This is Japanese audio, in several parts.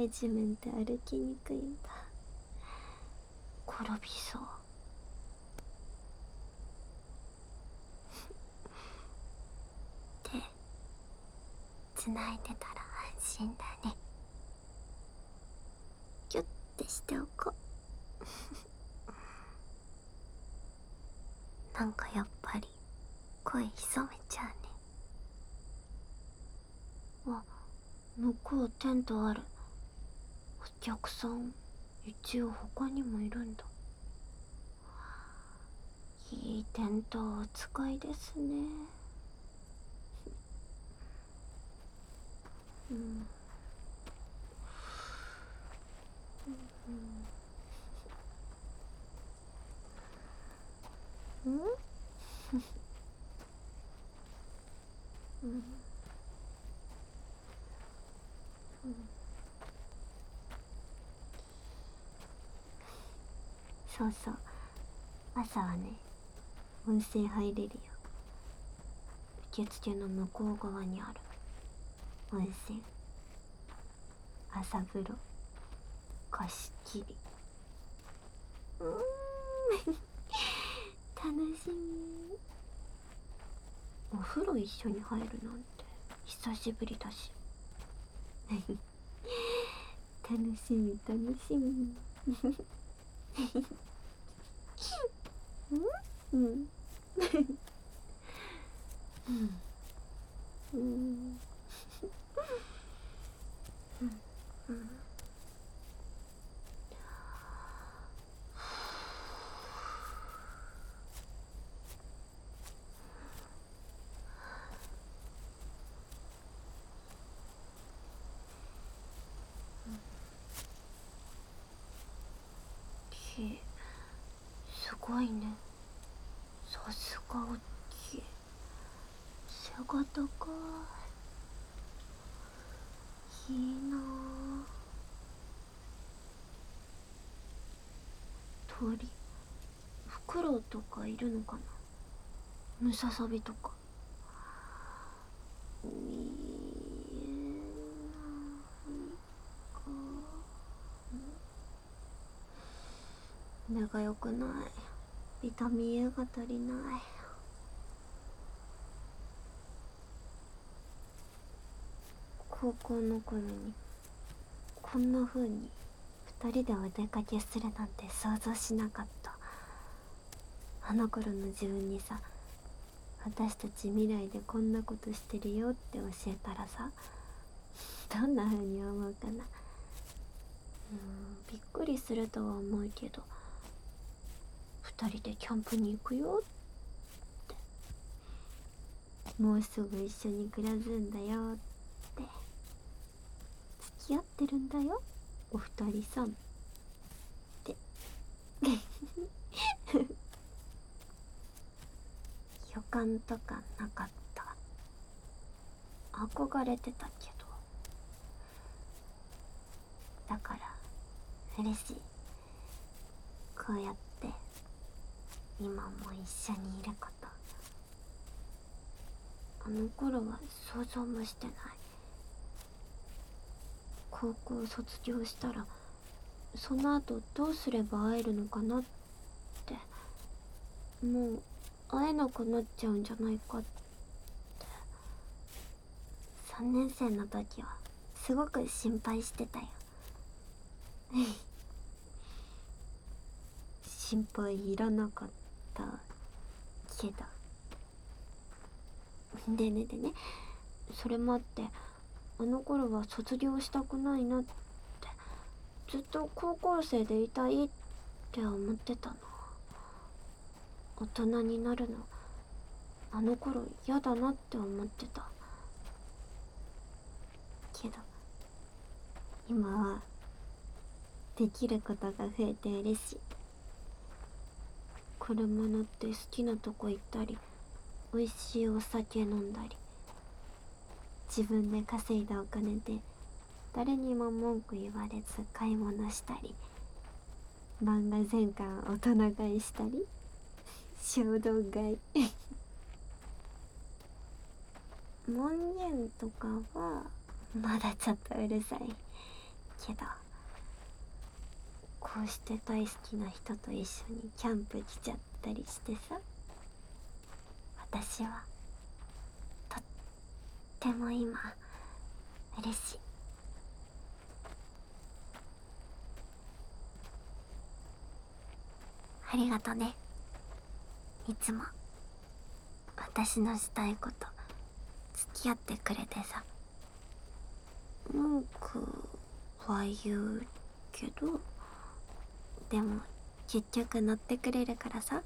地面って歩きにくいんだ。転びそう。手繋いでたら安心だね。キュッてしておこう。なんかやっぱり声潜めちゃうね。あ、向こうテントある。お客さん一応他にもいるんだ。いいテントお使いですね。うん。うん。うん。うん。そうそう。朝はね、温泉入れるよ。受付の向こう側にある。温泉。朝風呂。貸し切り。楽しみ。お風呂一緒に入るなんて久しぶりだし。楽しみ楽しみ。うん。うん。うん。うん。木すごいね。さすがおっきい。背が高い。いいなぁ。鳥、フクロウとかいるのかな。ムササビとか。見えないか。目が良くない。ビタミン A が足りない。高校の頃にこんな風に二人でお出かけするなんて想像しなかった。あの頃の自分にさ、私たち未来でこんなことしてるよって教えたらさ、どんな風に思うかな。びっくりするとは思うけど、二人でキャンプに行くよって、もうすぐ一緒に暮らすんだよって、付き合ってるんだよお二人さんって予感とかなかった。憧れてたけど。だから嬉しい。こうやって今も一緒にいること。あの頃は想像もしてない。高校卒業したらその後どうすれば会えるのかなって、もう会えなくなっちゃうんじゃないかって。3年生の時はすごく心配してたよ。心配いらなかったけど。でね、それもあってあの頃は卒業したくないなって、ずっと高校生でいたいって思ってたの。大人になるのあの頃嫌だなって思ってたけど、今はできることが増えて嬉しい。車乗って好きなとこ行ったり、美味しいお酒飲んだり、自分で稼いだお金で誰にも文句言われず買い物したり、漫画全巻大人買いしたり、衝動買い門限とかはまだちょっとうるさいけど、こうして大好きな人と一緒にキャンプ来ちゃったりしてさ、私はとっても今嬉しい。ありがとね。いつも私のしたいこと付き合ってくれてさ。文句は言うけど、でも結局乗ってくれるからさ、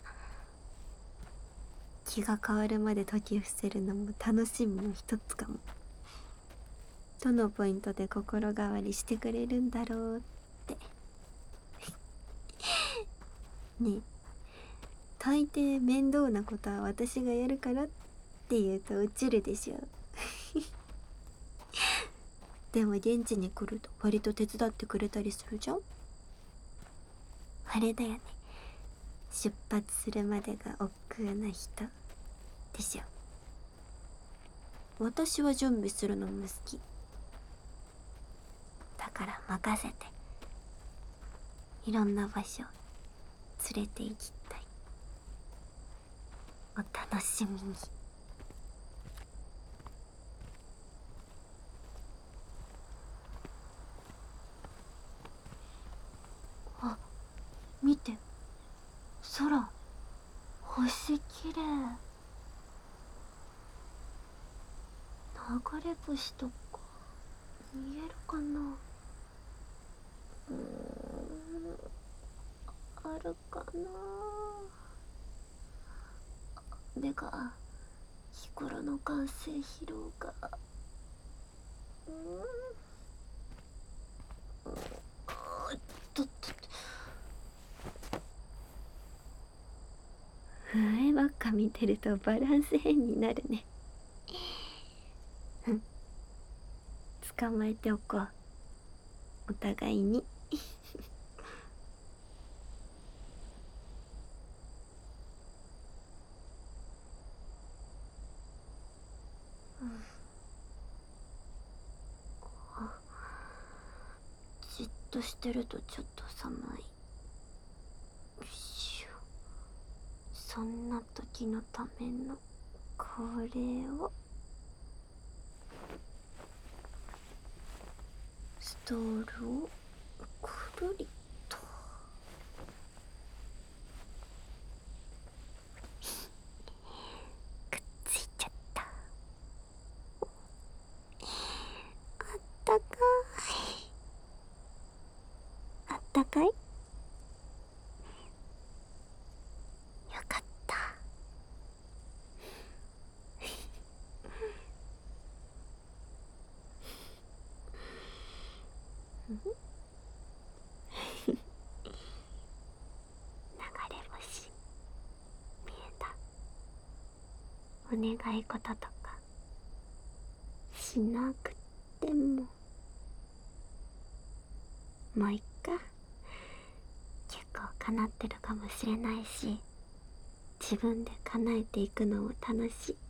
気が変わるまで時を伏せるのも楽しみの一つかも。どのポイントで心変わりしてくれるんだろうってねえ、大抵面倒なことは私がやるからって言うと落ちるでしょでも現地に来ると割と手伝ってくれたりするじゃん。あれだよね、出発するまでが億劫な人でしょ。私は準備するのも好きだから任せて。いろんな場所連れて行きたい。お楽しみに。あ、見て、空、星きれい。流れ星とか見えるかな。あるかな。でが日頃の眼性疲労がと上ばっか見てるとバランス変になるね捕まえておこう、お互いにじっとしてるとちょっと寒い。よいしょ。そんな時のためのこれをストールをくるりとくっついちゃった。あったかい。あったかい。よかった流れ星見えた。お願い事とかしなくてももういっか。結構叶ってるかもしれないし、自分で叶えていくのも楽しい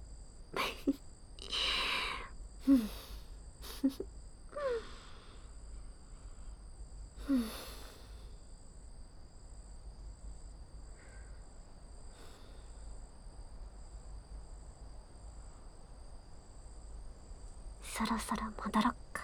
そろそろ戻ろっか